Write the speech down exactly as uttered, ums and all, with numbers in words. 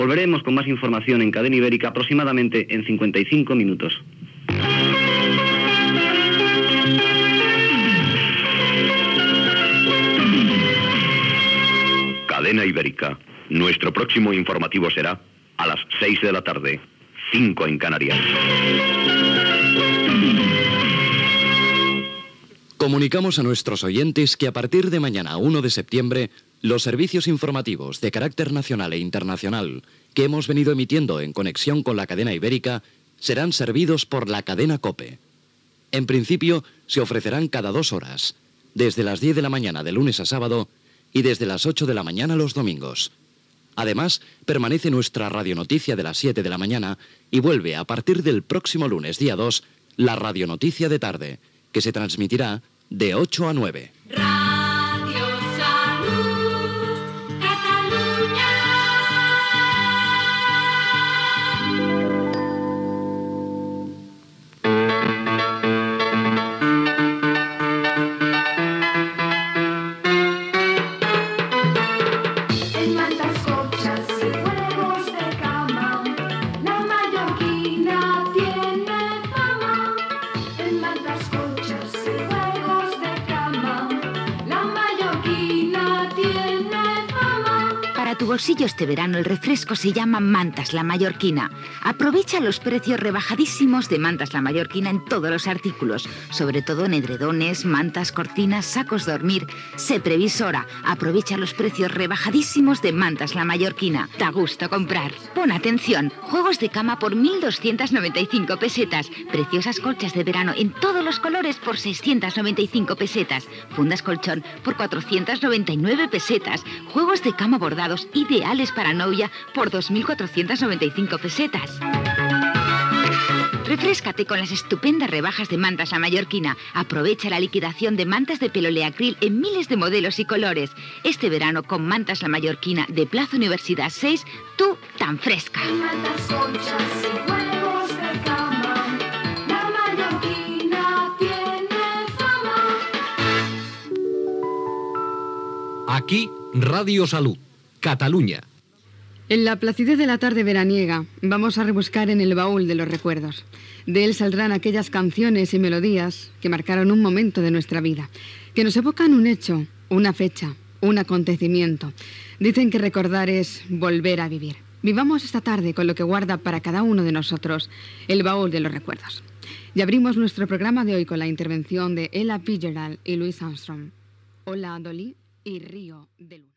Volveremos con más información en Cadena Ibérica aproximadamente en cincuenta y cinco minutos. Cadena Ibérica. Nuestro próximo informativo será a las seis de la tarde, cinco en Canarias. Comunicamos a nuestros oyentes que a partir de mañana, uno de septiembre, los servicios informativos de carácter nacional e internacional que hemos venido emitiendo en conexión con la cadena ibérica serán servidos por la cadena COPE. En principio, se ofrecerán cada dos horas, desde las diez de la mañana de lunes a sábado y desde las ocho de la mañana los domingos. Además, permanece nuestra radionoticia de las siete de la mañana y vuelve a partir del próximo lunes, día dos, la radionoticia de tarde, que se transmitirá de ocho a nueve. Radio Salud Catalunya. En mantas, colchas y juegos de cama, la mallorquina tiene fama. En mantas, colchas y juegos de cama, la mallorquina tiene fama. Para tu bolsillo este verano el refresco se llama Mantas La Mallorquina. Aprovecha los precios rebajadísimos de Mantas La Mallorquina en todos los artículos, sobre todo en edredones, mantas, cortinas, sacos de dormir. Sé previsora, aprovecha los precios rebajadísimos de Mantas La Mallorquina. Da gusto comprar. Pon atención, juegos de cama por mil doscientas noventa y cinco pesetas, preciosas colchas de verano en todos los colores por seiscientas noventa y cinco pesetas, fundas colchón por cuatrocientas noventa y nueve pesetas, juegos de cama bordados ideales para novia por dos mil cuatrocientas noventa y cinco pesetas. Refréscate con las estupendas rebajas de Mantas La Mallorquina. Aprovecha la liquidación de mantas de Peloleacril en miles de modelos y colores. Este verano con Mantas La Mallorquina de Plaza Universidad seis, tú tan fresca. En mantas, colchas y juegos de cama, la mallorquina tiene fama. Aquí, Radio Salud, Cataluña. En la placidez de la tarde veraniega vamos a rebuscar en el baúl de los recuerdos. De él saldrán aquellas canciones y melodías que marcaron un momento de nuestra vida, que nos evocan un hecho, una fecha, un acontecimiento. Dicen que recordar es volver a vivir. Vivamos esta tarde con lo que guarda para cada uno de nosotros el baúl de los recuerdos. Y abrimos nuestro programa de hoy con la intervención de Ella Fitzgerald y Louis Armstrong. Hola, Dolly y Río de Luz.